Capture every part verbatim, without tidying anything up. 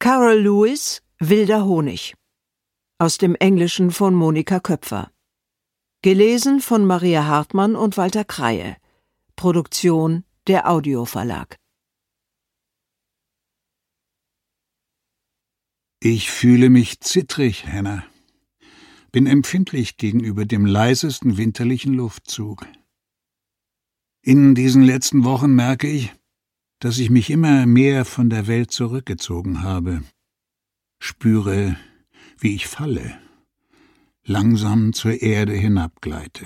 Carol Lewis, Wilder Honig. Aus dem Englischen von Monika Köpfer. Gelesen von Maria Hartmann und Walter Kreie. Produktion der Audioverlag. Ich fühle mich zittrig, Hannah. Bin empfindlich gegenüber dem leisesten winterlichen Luftzug. In diesen letzten Wochen merke ich, dass ich mich immer mehr von der Welt zurückgezogen habe. Spüre, wie ich falle, langsam zur Erde hinabgleite.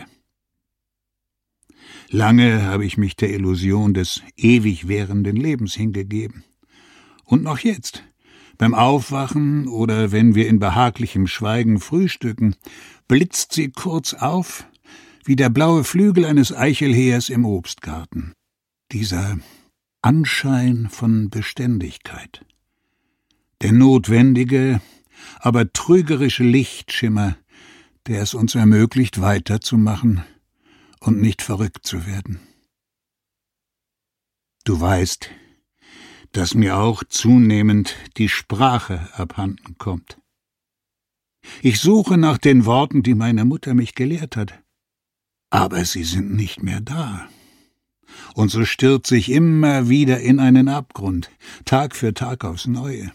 Lange habe ich mich der Illusion des ewig währenden Lebens hingegeben. Und noch jetzt, beim Aufwachen oder wenn wir in behaglichem Schweigen frühstücken, blitzt sie kurz auf, wie der blaue Flügel eines Eichelheers im Obstgarten. Dieser Anschein von Beständigkeit. Der notwendige, aber trügerische Lichtschimmer, der es uns ermöglicht, weiterzumachen und nicht verrückt zu werden. Du weißt, dass mir auch zunehmend die Sprache abhanden kommt. Ich suche nach den Worten, die meine Mutter mich gelehrt hat, aber sie sind nicht mehr da. Und so stürzt sich immer wieder in einen Abgrund, Tag für Tag aufs Neue.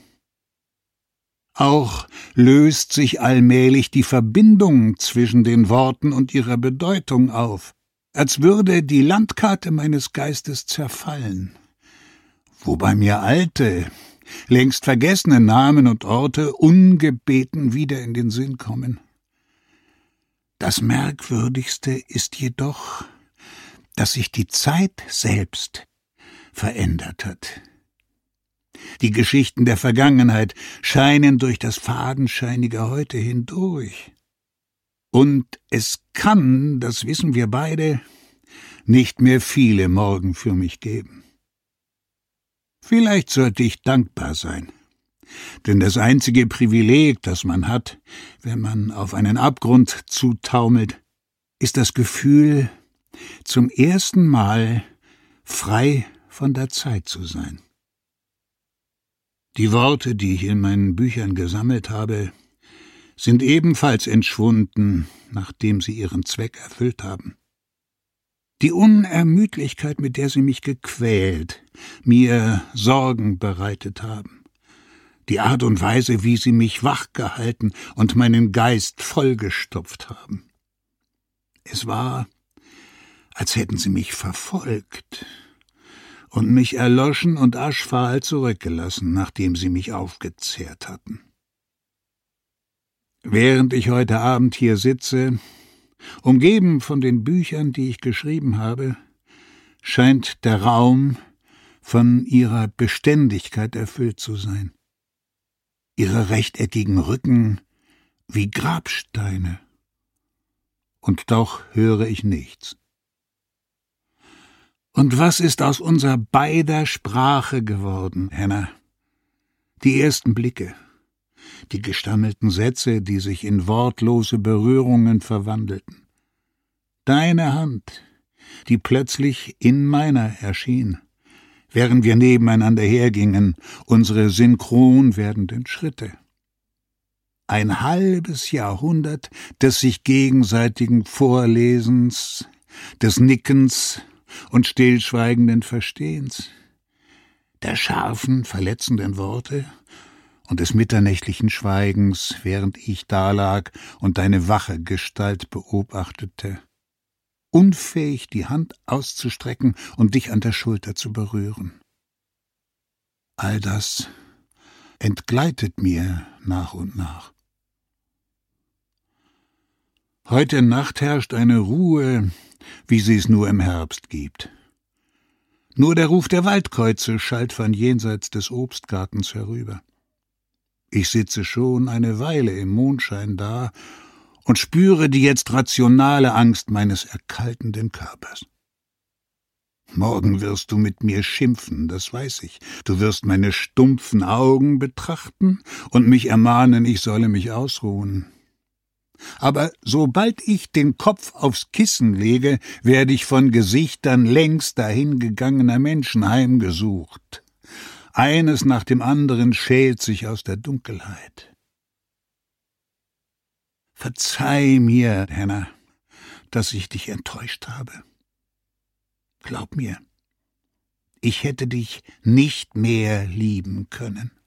Auch löst sich allmählich die Verbindung zwischen den Worten und ihrer Bedeutung auf, als würde die Landkarte meines Geistes zerfallen, wobei mir alte, längst vergessene Namen und Orte ungebeten wieder in den Sinn kommen. Das Merkwürdigste ist jedoch, dass sich die Zeit selbst verändert hat. Die Geschichten der Vergangenheit scheinen durch das fadenscheinige Heute hindurch. Und es kann, das wissen wir beide, nicht mehr viele Morgen für mich geben. Vielleicht sollte ich dankbar sein, denn das einzige Privileg, das man hat, wenn man auf einen Abgrund zutaumelt, ist das Gefühl, zum ersten Mal frei von der Zeit zu sein. Die Worte, die ich in meinen Büchern gesammelt habe, sind ebenfalls entschwunden, nachdem sie ihren Zweck erfüllt haben. Die Unermüdlichkeit, mit der sie mich gequält, mir Sorgen bereitet haben, die Art und Weise, wie sie mich wachgehalten und meinen Geist vollgestopft haben. Es war, als hätten sie mich verfolgt und mich erloschen und aschfahl zurückgelassen, nachdem sie mich aufgezehrt hatten. Während ich heute Abend hier sitze, umgeben von den Büchern, die ich geschrieben habe, scheint der Raum von ihrer Beständigkeit erfüllt zu sein. Ihre rechteckigen Rücken wie Grabsteine. Und doch höre ich nichts. Und was ist aus unser beider Sprache geworden, Hannah? Die ersten Blicke, die gestammelten Sätze, die sich in wortlose Berührungen verwandelten. Deine Hand, die plötzlich in meiner erschien, während wir nebeneinander hergingen, unsere synchron werdenden Schritte. Ein halbes Jahrhundert des sich gegenseitigen Vorlesens, des Nickens und stillschweigenden Verstehens, der scharfen, verletzenden Worte und des mitternächtlichen Schweigens, während ich dalag und deine wache Gestalt beobachtete, unfähig, die Hand auszustrecken und dich an der Schulter zu berühren. All das entgleitet mir nach und nach. Heute Nacht herrscht eine Ruhe, wie sie es nur im Herbst gibt. Nur der Ruf der Waldkäuze schallt von jenseits des Obstgartens herüber. Ich sitze schon eine Weile im Mondschein da und spüre die jetzt rationale Angst meines erkaltenden Körpers. Morgen wirst du mit mir schimpfen, das weiß ich. Du wirst meine stumpfen Augen betrachten und mich ermahnen, ich solle mich ausruhen. Aber sobald ich den Kopf aufs Kissen lege, werde ich von Gesichtern längst dahingegangener Menschen heimgesucht. Eines nach dem anderen schält sich aus der Dunkelheit. Verzeih mir, Hannah, dass ich dich enttäuscht habe. Glaub mir, ich hätte dich nicht mehr lieben können.